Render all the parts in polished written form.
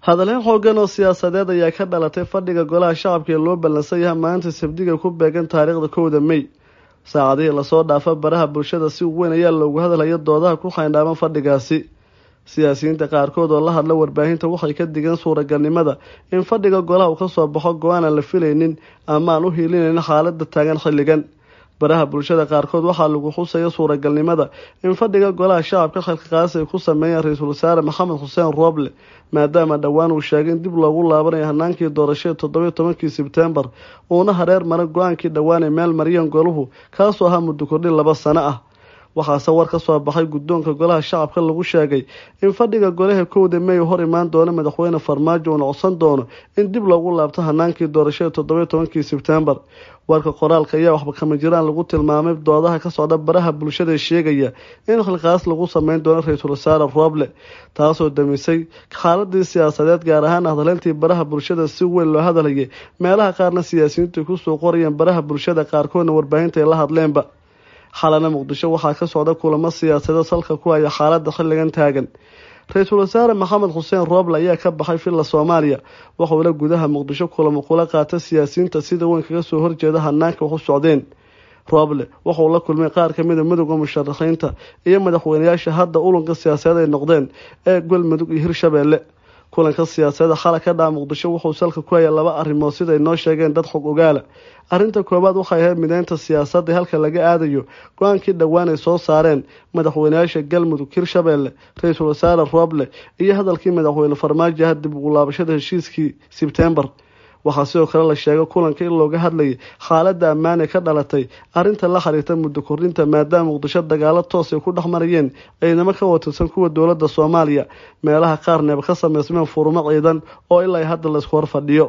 hadalhayn xooggan oo siyaasadeed ayaa ka dhalatay fadhiga golaha shacabka ee loo ballansan yahay maanta sabdiga ku beegan taariikhda 1 May. saacadihii lasoo dhaafay baraha bulshada si weyn ayaa loogu hadlayo doodaha ku xayndaaban fadhigaasi. siyaasiyiinta qaarkood oo la hadla warbaahinta waxay ka digeen suuragalnimada in fadhiga golaha uu ka soo baxo go'aan aan la filaynin ama aan u hiilinayn xaaladda taagan xilligan. baraha bulshada qaarkood waxaa lagu xusaya suuragalnimada in fadhiga golaha shacabka xilqaas ay ku sameeyeen ra'iisul wasaare Maxamed Xuseen Roble maadaama dhawaan uu sheegay in dib loogu laabanayo hanaankii doorashada 17 Sebtembar uuna hareer maray go'aankii dhawaan ee meel mariyeen goluhu kaasoo ahaa muddo kordhin 2 sano ah. waxaase war ka soo baxay guddoonka golaha shacabka lagu sheegay in fadhiga golaha 1 May hor imaan doono madaxweyne Farmaajo oo codsan doono in dib loogu laabto hanaankii doorashada 17 Sebtembar. warka qoraalka ayaa waxba kama jiraan lagu tilmaamay doodaha ka socda baraha bulshada sheegaya in xilqaas lagu sameyn doono ra'iisul wasaare Roble taasoo damisay xaaladii siyaasadeed gaar ahaan hadaleyntii baraha bulshada si weyn loo hadlayay meelaha qaarna siyaasiyiintu ku soo qorayeen baraha bulshada qaarkoodna warbaahinta ay la hadleenba. xalana Muqdisho waxaa ka socda kulamo siyaasadeed salka ku haya xaaladda xilligan taagan. ra'iisul wasaare Maxamed Xuseen Roble ayaa ka baxay filla Soomaaliya wuxuu la gudaha Muqdisho kulamo kula qaatay siyaasiyiinta sida weyn kaga soo horjeeda hanaanka wax u socdeen. Roble wuxuu la kulmay qaar ka mid ah midowga musharaxiinta iyo madaxweynayaasha hadda ulanka siyaasadeed ay noqdeen ee Galmudug iyo Hirshabeelle. kulanka siyaasadda xalka dhaca Muqdisho wuxuu salka ku hayay 2 arrimood sida ay noo sheegeen dad xog ogaala. arrinta koobaad waxay ahayd mideynta siyaasadda halka laga aadayo go'aankii dhawaan ay soo saareen madaxweynayaasha Galmudug Hirshabeelle ra'iisul wasaare Roble iyo hadalkii madaxweyne Farmaajo dib ugu laabashada heshiiskii Sebtembar. waxaa sidoo kale la sheegay kulanka in looga hadlayay xaaladda ammaan ee ka dhalatay arrinta la xiriirta muddo kordhinta maadaama Muqdisho dagaalo toos ay ku dhaxmarayeen ciidamo ka watirsan kuwa dowladda Soomaaliya meelaha qaarna ka sameysmeen furmo ciidan oo ilaa hadda la isku hor fadhiyo.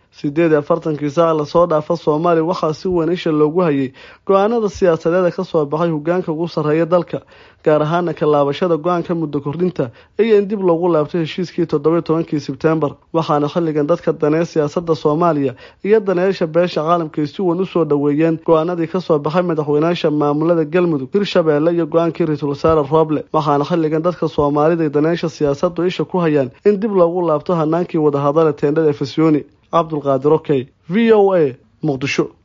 48 saac la soo dhaafay Soomaaliya waxaa si weyn isha loogu hayay go'aanada siyaasadeed ka soo baxay hoggaanka ugu sarreeya dalka gaar ahaan ka laabashada go'aanka muddo kordhinta iyo in dib loogu laabto heshiiskii 17 Sebtembar. waxaana xilligan dadka daneeya siyaasadda Soomaaliya iyo daneeyaasha beesha caalamka si weyn u soo dhaweeyeen go'aanadii ka soo baxay madaxweynayaasha maamulada Galmudug Hirshabeelle iyo go'aankii ra'iisul wasaare Roble. waxaana xilligan dadka Soomaalida daneeyaasha siyaasaddu isha ku hayaan in dib loogu laabto hanaankii wada hadalada teendhada Efesiyoni. عبد القادر اوكي VOA مقدشو.